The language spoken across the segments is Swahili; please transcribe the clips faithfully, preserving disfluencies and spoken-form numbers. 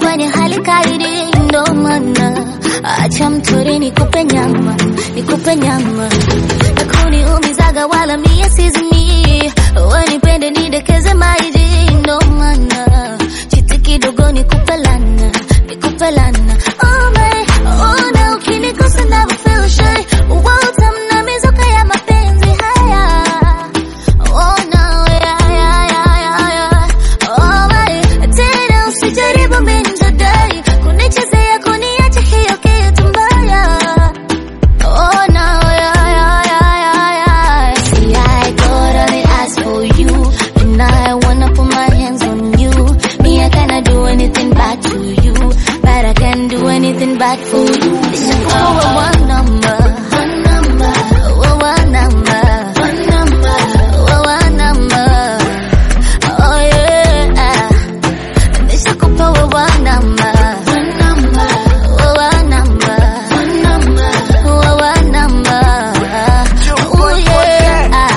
kwenye hali kaidi, ndo maana acha mtori nikupe nyama, nikupe nyama. Nakuniumizaga wala mie sizimi, wanipende nidekeze maidi, ndo maana chiti kidogo nikupe lana, nikupe lana. Oh my, oh na ukinikosa never feel shy, uwauta mna mizuka ya mapenzi haya. Oh no, yeah, yeah, yeah, yeah, yeah. Oh my, tena usijaribu minjadai, kunichezea kuniacha hiyo kitu mbaya. Oh no, yeah, yeah, yeah, yeah, yeah. See, I got all the eyes for you, and I wanna put my hands on you. Me, I cannot do anything bad to you, but I can do anything bad for you. It's oh, one number, one number, oh, one number, one number, oh, one number. Oh yeah, this is kupa one number, one number, oh, one number, one number, oh, one number. Oh yeah.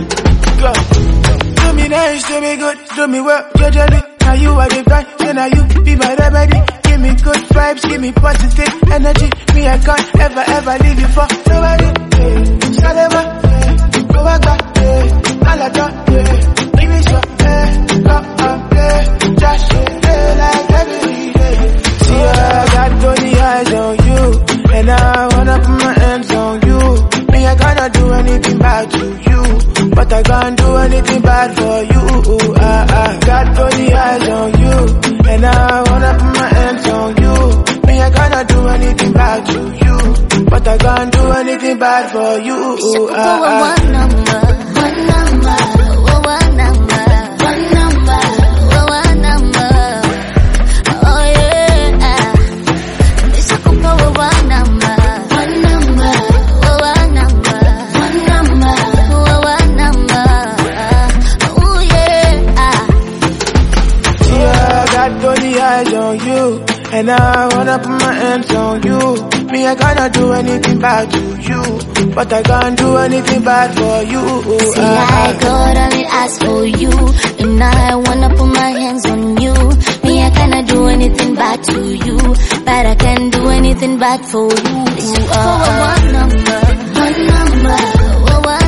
Do me nice, do me good, do me well, gradually. Now you are the brand, then now you be my remedy. Give me good vibes, give me positive energy. Me, I can't ever, ever leave you for nobody. Yeah. Salema, yeah. Go back, back, yeah. Alada, yeah. Give me some, yeah. Go up, yeah. Just, yeah, like every day. See, I got only eyes on you, and I wanna put my hands on you. Me, I cannot do anything bad to you, but I can't do anything bad for you. I, I got only eyes on you, and I wanna put my hands on you. Me, I cannot do anything bad to you, but I can't do anything bad for you. It's I, I, one number, one number, oh, one number, one number, oh, one number. Oh yeah, this is kupa one number, one number, oh, one number, one number, oh, one number. Oh yeah. yeah, I got only eyes on you, and I wanna put my hands on you. Me, I cannot do anything bad to you, but I can't do anything bad for you. See, I got all the eyes for you, and I wanna put my hands on you. Me, I cannot do anything bad to you, but I can do anything bad for you. This is for one number, one number, oh, one